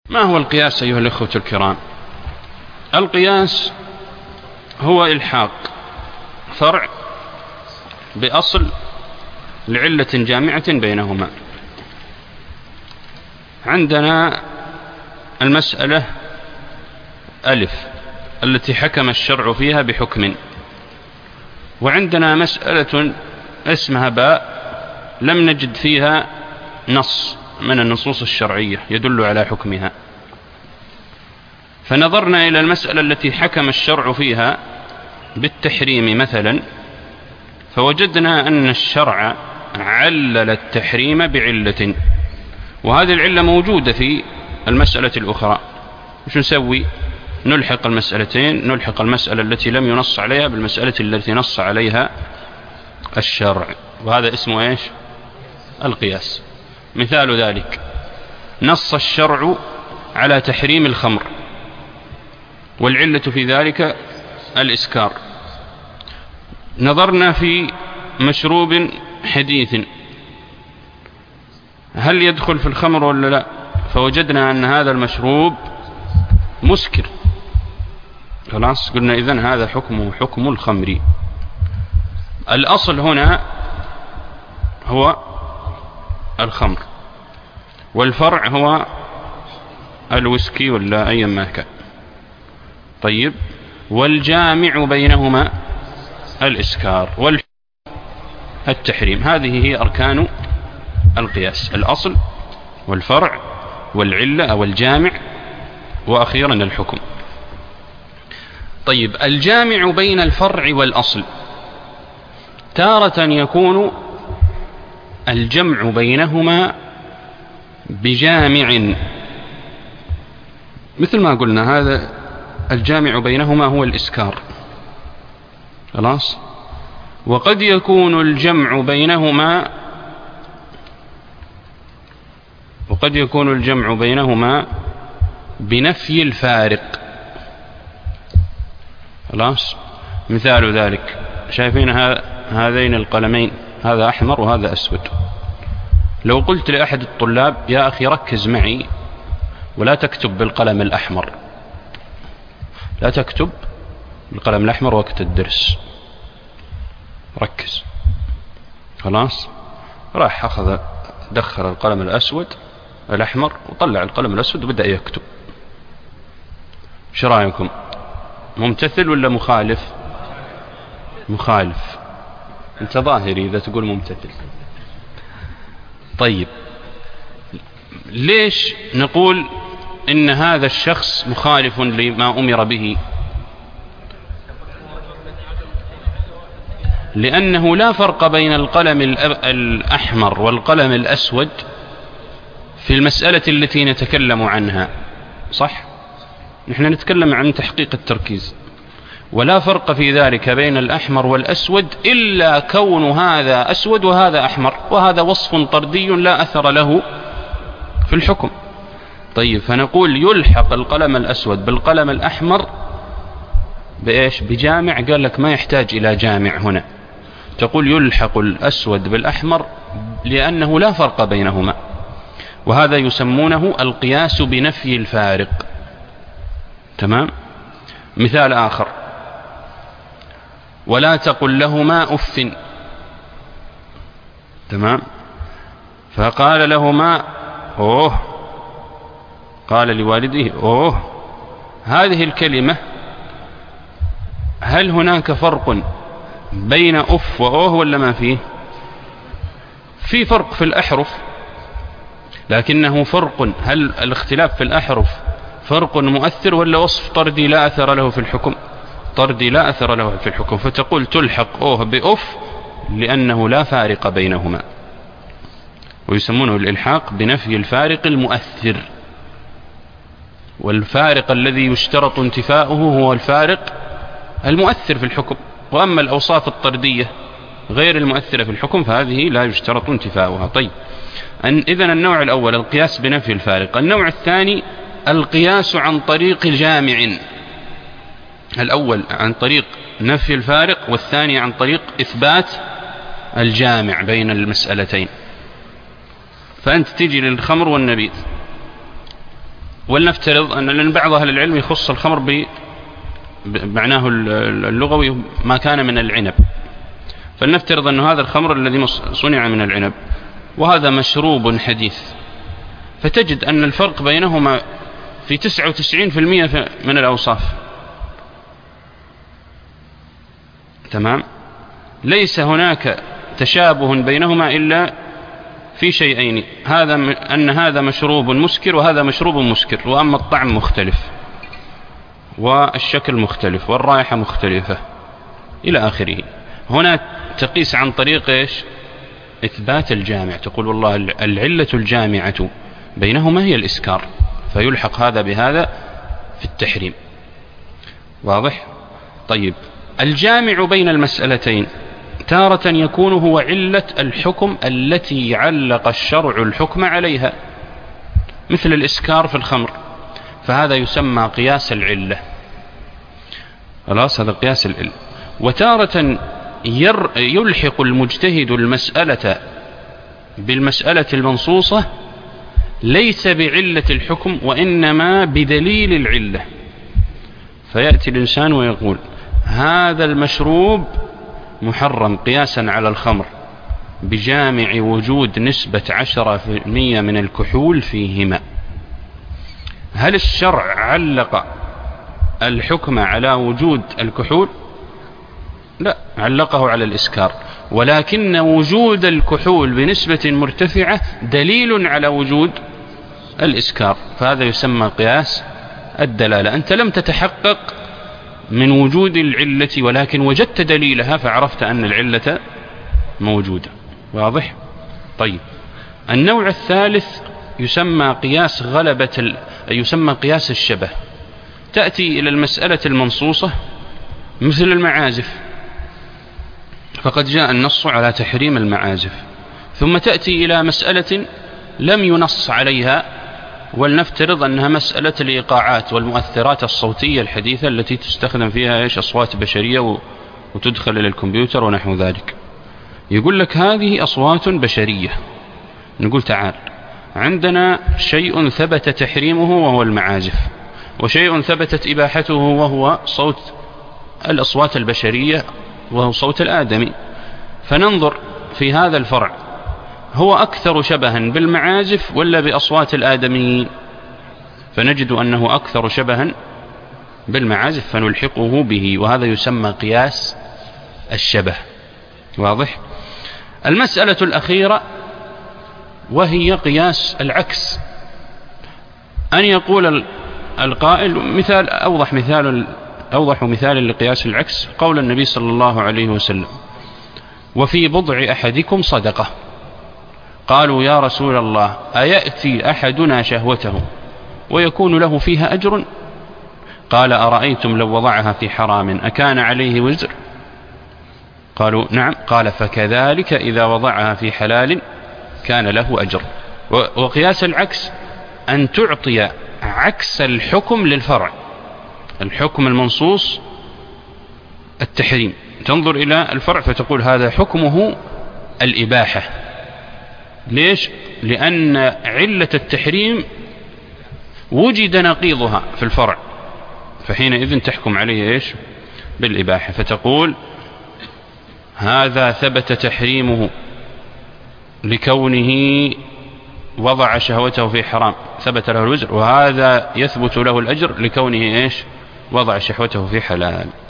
ما هو القياس أيها الأخوة الكرام؟ القياس هو إلحاق فرع بأصل لعلة جامعة بينهما. عندنا المسألة ألف التي حكم الشرع فيها بحكم، وعندنا مسألة اسمها باء لم نجد فيها نص من النصوص الشرعية يدل على حكمها، فنظرنا إلى المسألة التي حكم الشرع فيها بالتحريم مثلا، فوجدنا أن الشرع علل التحريم بعلة، وهذه العلة موجودة في المسألة الأخرى. وش نسوي؟ نلحق المسألتين، نلحق المسألة التي لم ينص عليها بالمسألة التي نص عليها الشرع، وهذا اسمه إيش؟ القياس. مثال ذلك: نص الشرع على تحريم الخمر، والعلة في ذلك الإسكار. نظرنا في مشروب حديث هل يدخل في الخمر ولا لا، فوجدنا أن هذا المشروب مسكر، خلاص قلنا إذن هذا حكمه حكم الخمر. الأصل هنا هو الخمر، والفرع هو الويسكي ولا أي ما كان. طيب، والجامع بينهما الإسكار والتحريم. هذه هي أركان القياس: الأصل والفرع والعلة أو الجامع، وأخيرا الحكم. طيب، الجامع بين الفرع والأصل تارة يكون الجمع بينهما بجامع، مثل ما قلنا هذا الجامع بينهما هو الإسكار، خلاص. وقد يكون الجمع بينهما بنفي الفارق، خلاص. مثال ذلك: شايفين هذين القلمين، هذا أحمر وهذا أسود. لو قلت لأحد الطلاب: يا أخي ركز معي ولا تكتب بالقلم الأحمر، لا تكتب بالقلم الأحمر وقت الدرس، ركز، خلاص. راح دخل القلم الأحمر وطلع القلم الأسود وبدأ يكتب. ايش رأيكم؟ ممتثل ولا مخالف؟ مخالف. انت ظاهري إذا تقول ممتثل. طيب، ليش نقول إن هذا الشخص مخالف لما أمر به؟ لأنه لا فرق بين القلم الأحمر والقلم الأسود في المسألة التي نتكلم عنها، صح؟ نحن نتكلم عن تحقيق التركيز، ولا فرق في ذلك بين الأحمر والأسود إلا كون هذا أسود وهذا أحمر، وهذا وصف طردي لا أثر له في الحكم. طيب، فنقول يلحق القلم الأسود بالقلم الأحمر بإيش؟ بجامع. قال لك ما يحتاج إلى جامع هنا، تقول يلحق الأسود بالأحمر لأنه لا فرق بينهما، وهذا يسمونه القياس بنفي الفارق. تمام. مثال آخر: ولا تقل لهما أف. تمام. فقال لهما أوه، قال لوالده أوه. هذه الكلمة هل هناك فرق بين أف وأوه ولا ما فيه؟ في فرق في الأحرف، لكنه فرق. هل الاختلاف في الأحرف فرق مؤثر ولا وصف طردي لا أثر له في الحكم؟ طردي لا أثر له في الحكم، فتقول تلحق أوه بأف لأنه لا فارق بينهما، ويسمونه الإلحاق بنفي الفارق المؤثر. والفارق الذي يشترط انتفاؤه هو الفارق المؤثر في الحكم، وأما الأوصاف الطردية غير المؤثرة في الحكم فهذه لا يشترط انتفاؤها. طيب، إذن النوع الأول القياس بنفي الفارق. النوع الثاني القياس عن طريق جامع. الأول عن طريق نفي الفارق، والثاني عن طريق إثبات الجامع بين المسألتين. فأنت تجي للخمر والنبيذ، ولنفترض لأن بعض أهل العلم يخص الخمر بمعناه اللغوي ما كان من العنب، فلنفترض أن هذا الخمر الذي صنع من العنب وهذا مشروب حديث، فتجد أن الفرق بينهما في 99% من الأوصاف. تمام؟ ليس هناك تشابه بينهما إلا في شيئين، أن هذا مشروب مسكر وهذا مشروب مسكر، وأما الطعم مختلف والشكل مختلف والرائحة مختلفة إلى آخره. هنا تقيس عن طريق إيش؟ إثبات الجامع، تقول والله العلة الجامعة بينهما هي الإسكار، فيلحق هذا بهذا في التحريم. واضح؟ طيب، الجامع بين المسألتين تارة يكون هو علة الحكم التي علق الشرع الحكم عليها، مثل الإسكار في الخمر، فهذا يسمى قياس العلة. خلاص، هذا قياس العلة. وتارة يلحق المجتهد المسألة بالمسألة المنصوصة ليس بعلة الحكم وإنما بدليل العلة، فيأتي الإنسان ويقول هذا المشروب محرم قياسا على الخمر بجامع وجود نسبة 10% من الكحول فيهما. هل الشرع علق الحكم على وجود الكحول؟ لا، علقه على الإسكار، ولكن وجود الكحول بنسبة مرتفعة دليل على وجود الإسكار، فهذا يسمى قياس الدلالة. أنت لم تتحقق من وجود العلة ولكن وجدت دليلها فعرفت أن العلة موجودة. واضح؟ طيب، النوع الثالث يسمى قياس يسمى قياس الشبه. تأتي إلى المسألة المنصوصة مثل المعازف، فقد جاء النص على تحريم المعازف، ثم تأتي إلى مسألة لم ينص عليها، ولنفترض أنها مسألة الإيقاعات والمؤثرات الصوتية الحديثة التي تستخدم فيها أصوات بشرية وتدخل إلى الكمبيوتر ونحو ذلك. يقول لك هذه أصوات بشرية، نقول تعال، عندنا شيء ثبت تحريمه وهو المعازف، وشيء ثبتت إباحته وهو صوت الأصوات البشرية وهو صوت الآدمي، فننظر في هذا الفرع هو أكثر شبها بالمعازف ولا بأصوات الآدميين، فنجد أنه أكثر شبها بالمعازف فنلحقه به، وهذا يسمى قياس الشبه. واضح؟ المسألة الأخيرة وهي قياس العكس، أن يقول القائل مثال أوضح مثال لقياس العكس قول النبي صلى الله عليه وسلم: وفي بضع أحدكم صدقة. قالوا يا رسول الله أيأتي أحدنا شهوته ويكون له فيها أجر؟ قال أرأيتم لو وضعها في حرام أكان عليه وزر؟ قالوا نعم. قال فكذلك إذا وضعها في حلال كان له أجر. وقياس العكس أن تعطي عكس الحكم للفرع، الحكم المنصوص التحريم، تنظر إلى الفرع فتقول هذا حكمه الإباحة. ليش؟ لأن علة التحريم وجد نقيضها في الفرع، فحينئذ تحكم عليه إيش؟ بالإباحة، فتقول هذا ثبت تحريمه لكونه وضع شهوته في حرام ثبت له الوزر، وهذا يثبت له الأجر لكونه إيش؟ وضع شهوته في حلال.